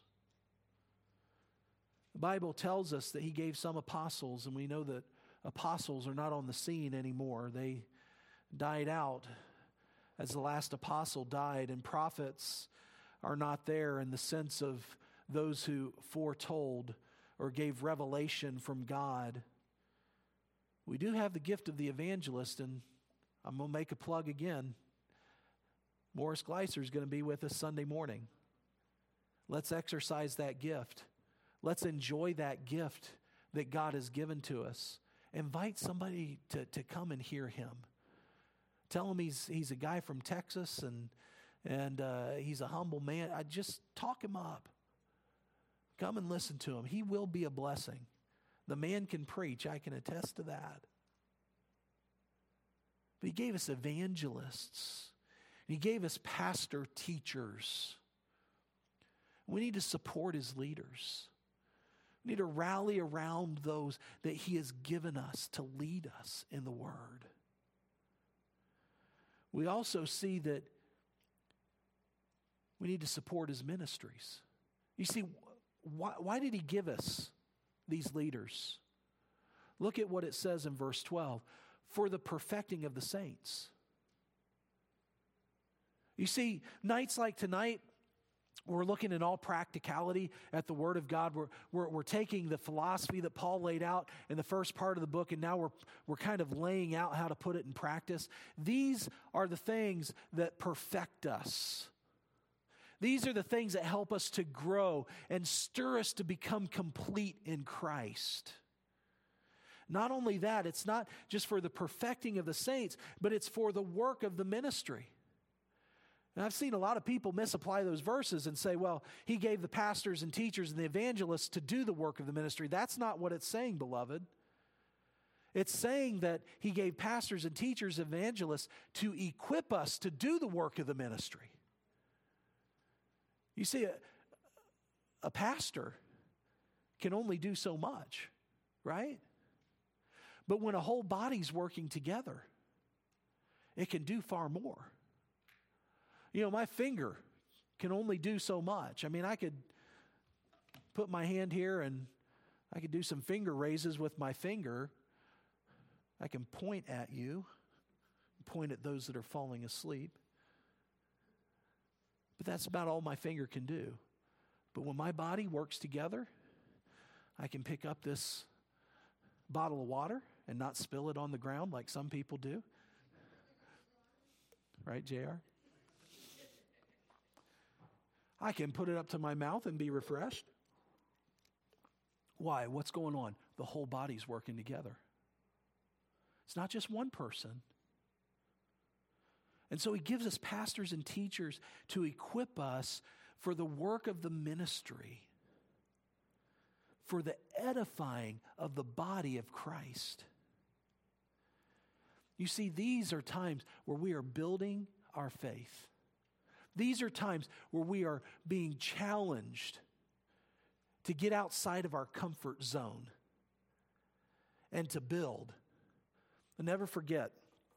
The Bible tells us that He gave some apostles, and we know that apostles are not on the scene anymore. They died out as the last apostle died, and prophets are not there in the sense of those who foretold or gave revelation from God. We do have the gift of the evangelist, and I'm going to make a plug again. Morris Gleiser is going to be with us Sunday morning. Let's exercise that gift. Let's enjoy that gift that God has given to us. Invite somebody to come and hear him. Tell him he's a guy from Texas and he's a humble man. I just talk him up. Come and listen to him. He will be a blessing. The man can preach. I can attest to that. But He gave us evangelists. He gave us pastor teachers. We need to support His leaders. We need to rally around those that He has given us to lead us in the Word. We also see that we need to support His ministries. You see, why did He give us these leaders? Look at what it says in verse 12. For the perfecting of the saints. You see, nights like tonight, we're looking in all practicality at the Word of God. We're taking the philosophy that Paul laid out in the first part of the book, and now we're kind of laying out how to put it in practice. These are the things that perfect us. These are the things that help us to grow and stir us to become complete in Christ. Not only that, it's not just for the perfecting of the saints, but it's for the work of the ministry. And I've seen a lot of people misapply those verses and say, well, He gave the pastors and teachers and the evangelists to do the work of the ministry. That's not what it's saying, beloved. It's saying that He gave pastors and teachers, evangelists, to equip us to do the work of the ministry. You see, a pastor can only do so much, right? But when a whole body's working together, it can do far more. My finger can only do so much. I mean, I could put my hand here and I could do some finger raises with my finger. I can point at you, point at those that are falling asleep. But that's about all my finger can do. But when my body works together, I can pick up this bottle of water and not spill it on the ground like some people do. Right, JR? I can put it up to my mouth and be refreshed. Why? What's going on? The whole body's working together. It's not just one person. And so he gives us pastors and teachers to equip us for the work of the ministry, for the edifying of the body of Christ. You see, these are times where we are building our faith. These are times where we are being challenged to get outside of our comfort zone and to build. I'll never forget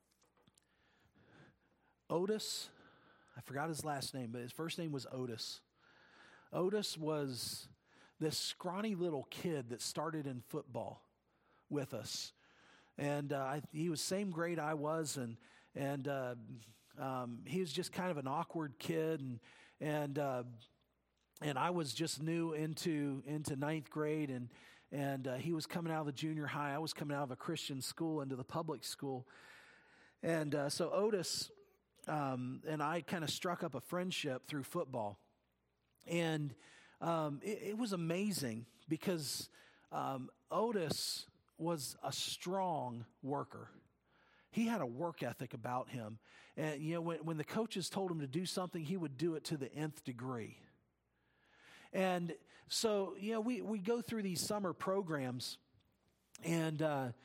Otis. I forgot his last name, but his first name was Otis. Otis was this scrawny little kid that started in football with us. And he was same grade I was, and he was just kind of an awkward kid, and I was just new into ninth grade, and he was coming out of the junior high. I was coming out of a Christian school into the public school, and so Otis and I kind of struck up a friendship through football, and it was amazing because Otis was a strong worker. He had a work ethic about him. And, when the coaches told him to do something, he would do it to the nth degree. And so, we go through these summer programs, and,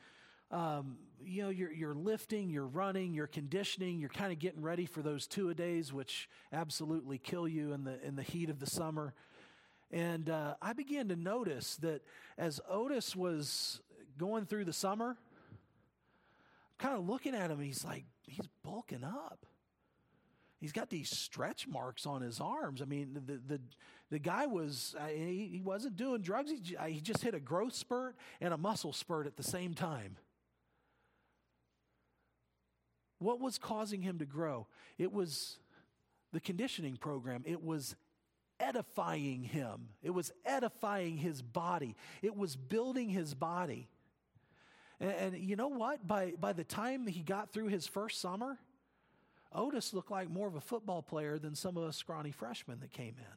you're lifting, you're running, you're conditioning, you're kind of getting ready for those two-a-days, which absolutely kill you in the heat of the summer. And I began to notice that as Otis was going through the summer, kind of looking at him, he's bulking up. He's got these stretch marks on his arms. I mean, the guy was, he wasn't doing drugs. He just hit a growth spurt and a muscle spurt at the same time. What was causing him to grow? It was the conditioning program. It was edifying him. It was edifying his body. It was building his body. And you know what? By the time he got through his first summer, Otis looked like more of a football player than some of us scrawny freshmen that came in.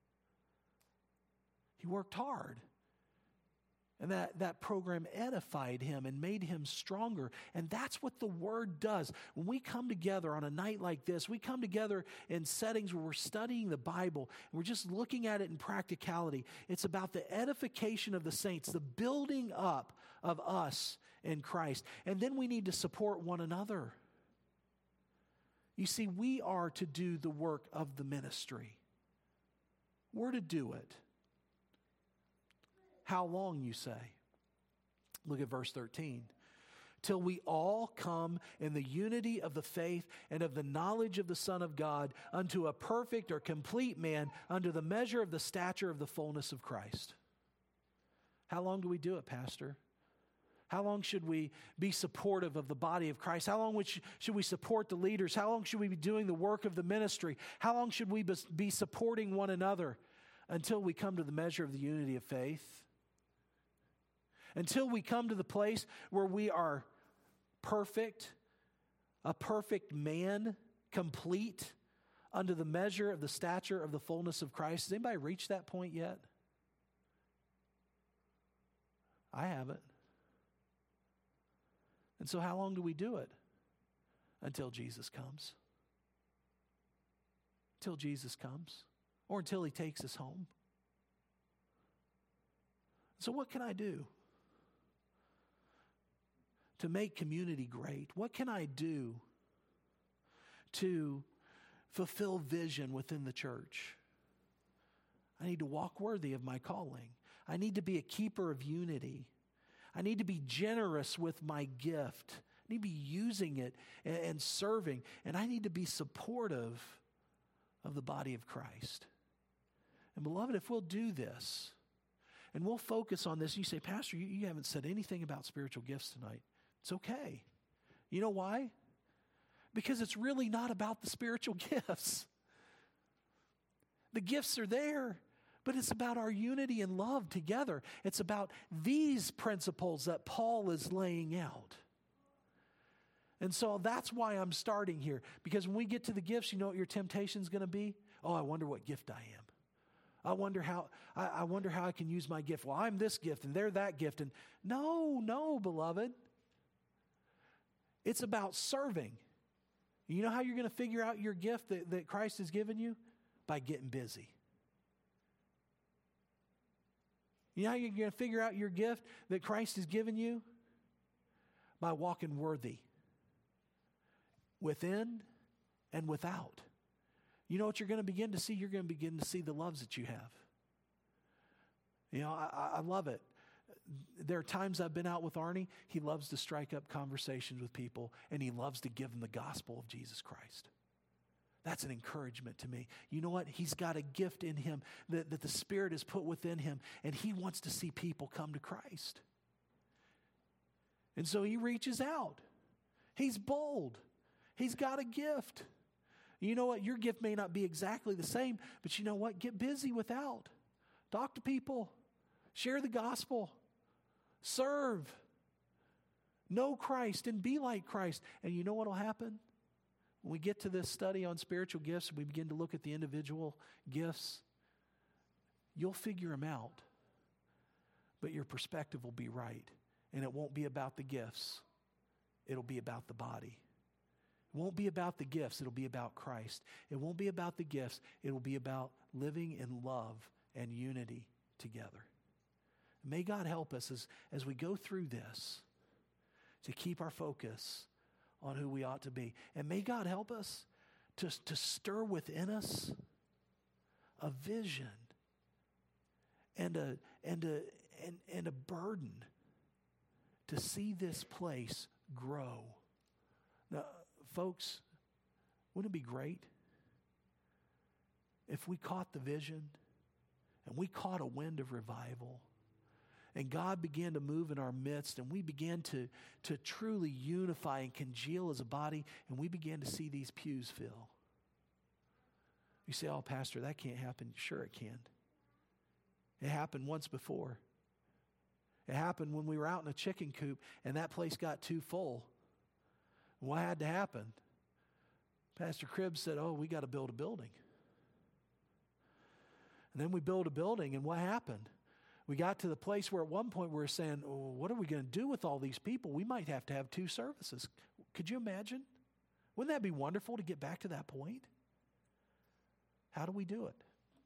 He worked hard. And that program edified him and made him stronger. And that's what the Word does. When we come together on a night like this, we come together in settings where we're studying the Bible, and we're just looking at it in practicality. It's about the edification of the saints, the building up of us in Christ. And then we need to support one another. You see, we are to do the work of the ministry. We're to do it. How long, you say? Look at verse 13. Till we all come in the unity of the faith and of the knowledge of the Son of God unto a perfect or complete man, unto the measure of the stature of the fullness of Christ. How long do we do it, Pastor? How long should we be supportive of the body of Christ? How long should we support the leaders? How long should we be doing the work of the ministry? How long should we be supporting one another? Until we come to the measure of the unity of faith. Until we come to the place where we are perfect, a perfect man, complete, unto the measure of the stature of the fullness of Christ. Has anybody reached that point yet? I haven't. And so how long do we do it? Until Jesus comes. Until Jesus comes. Or until He takes us home. So what can I do to make community great? What can I do to fulfill vision within the church? I need to walk worthy of my calling. I need to be a keeper of unity. I need to be generous with my gift. I need to be using it and serving. And I need to be supportive of the body of Christ. And beloved, if we'll do this, and we'll focus on this, you say, Pastor, you haven't said anything about spiritual gifts tonight. It's okay. You know why? Because it's really not about the spiritual gifts. The gifts are there, but it's about our unity and love together. It's about these principles that Paul is laying out. And so that's why I'm starting here. Because when we get to the gifts, you know what your temptation is going to be? Oh, I wonder what gift I am. I wonder how I can use my gift. Well, I'm this gift and they're that gift. And no, beloved. It's about serving. You know how you're going to figure out your gift that Christ has given you? By getting busy. You know how you're going to figure out your gift that Christ has given you? By walking worthy. Within and without. You know what you're going to begin to see? You're going to begin to see the loves that you have. You know, I love it. There are times I've been out with Arnie. He loves to strike up conversations with people, and he loves to give them the gospel of Jesus Christ. That's an encouragement to me. You know what? He's got a gift in him that the Spirit has put within him, and he wants to see people come to Christ. And so he reaches out. He's bold. He's got a gift. You know what? Your gift may not be exactly the same, but you know what? Get busy without. Talk to people. Share the gospel. Serve. Know Christ and be like Christ. And you know what will happen? When we get to this study on spiritual gifts and we begin to look at the individual gifts, you'll figure them out. But your perspective will be right. And it won't be about the gifts. It'll be about the body. It won't be about the gifts. It'll be about Christ. It won't be about the gifts. It will be about living in love and unity together. May God help us as we go through this to keep our focus on who we ought to be. And may God help us to stir within us a vision and a burden to see this place grow. Now, folks, wouldn't it be great if we caught the vision and we caught a wind of revival and God began to move in our midst and we began to truly unify and congeal as a body and we began to see these pews fill? You say, oh, Pastor, that can't happen. Sure it can. It happened once before. It happened when we were out in a chicken coop and that place got too full. What had to happen? Pastor Cribbs said, oh, we got to build a building. And then we built a building, and what happened? We got to the place where at one point we were saying, oh, what are we going to do with all these people? We might have to have 2 services. Could you imagine? Wouldn't that be wonderful to get back to that point? How do we do it?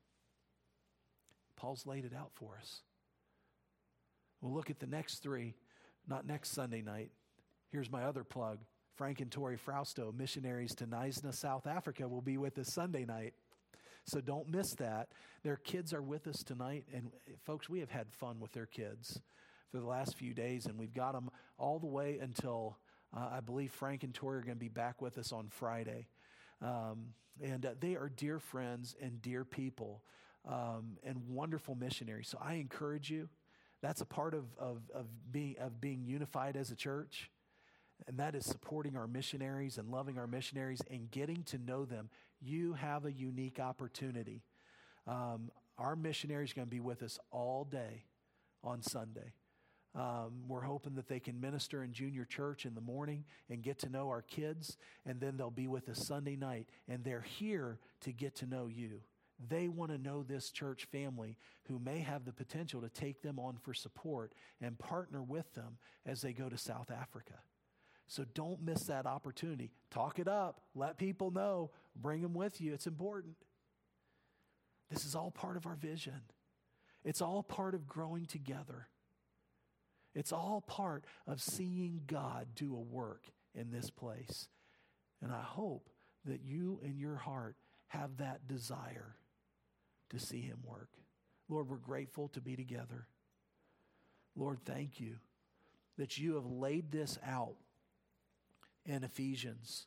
Paul's laid it out for us. We'll look at the next 3, not next Sunday night. Here's my other plug. Frank and Tori Frausto, missionaries to Knysna, South Africa, will be with us Sunday night. So don't miss that. Their kids are with us tonight. And folks, we have had fun with their kids for the last few days. And we've got them all the way until I believe Frank and Tori are going to be back with us on Friday. And they are dear friends and dear people and wonderful missionaries. So I encourage you. That's a part of being unified as a church. And that is supporting our missionaries and loving our missionaries and getting to know them. You have a unique opportunity. Our missionaries are going to be with us all day on Sunday. We're hoping that they can minister in junior church in the morning and get to know our kids. And then they'll be with us Sunday night. And they're here to get to know you. They want to know this church family who may have the potential to take them on for support and partner with them as they go to South Africa. So don't miss that opportunity. Talk it up. Let people know. Bring them with you. It's important. This is all part of our vision. It's all part of growing together. It's all part of seeing God do a work in this place. And I hope that you in your heart have that desire to see him work. Lord, we're grateful to be together. Lord, thank you that you have laid this out in Ephesians.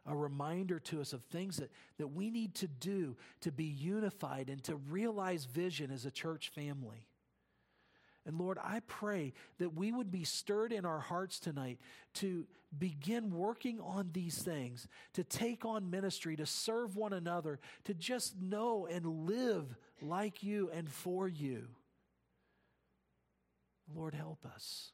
a reminder to us of things that we need to do to be unified and to realize vision as a church family. And Lord, I pray that we would be stirred in our hearts tonight to begin working on these things, to take on ministry, to serve one another, to just know and live like you and for you. Lord, help us.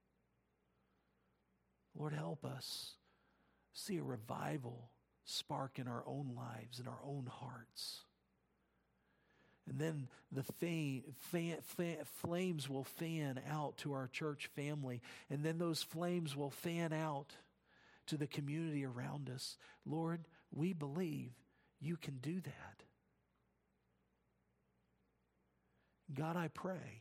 Lord, help us see a revival spark in our own lives, in our own hearts. And then the flames will fan out to our church family. And then those flames will fan out to the community around us. Lord, we believe you can do that. God, I pray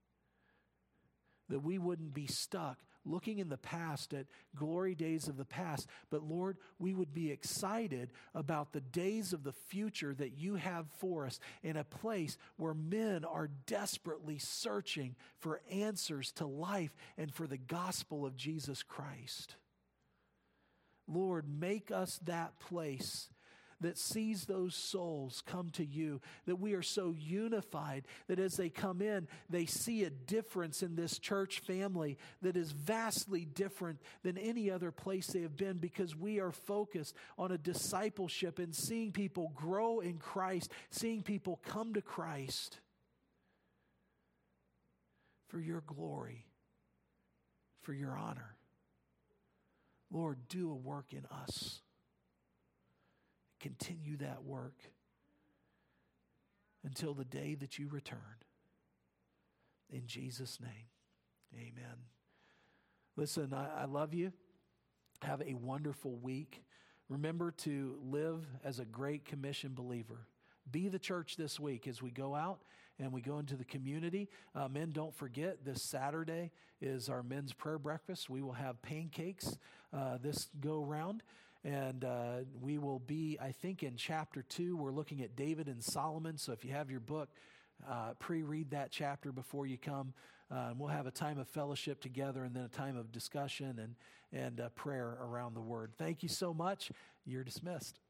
that we wouldn't be stuck looking in the past at glory days of the past, but Lord, we would be excited about the days of the future that you have for us in a place where men are desperately searching for answers to life and for the gospel of Jesus Christ. Lord, make us that place that sees those souls come to you, that we are so unified that as they come in, they see a difference in this church family that is vastly different than any other place they have been, because we are focused on a discipleship and seeing people grow in Christ, seeing people come to Christ for your glory, for your honor. Lord, do a work in us. Continue that work until the day that you return. In Jesus' name, amen. Listen, I love you. Have a wonderful week. Remember to live as a Great Commission believer. Be the church this week as we go out and we go into the community. Men, don't forget, this Saturday is our men's prayer breakfast. We will have pancakes this go round. And we will be, I think, in chapter 2. We're looking at David and Solomon. So if you have your book, pre-read that chapter before you come. We'll have a time of fellowship together and then a time of discussion and prayer around the Word. Thank you so much. You're dismissed.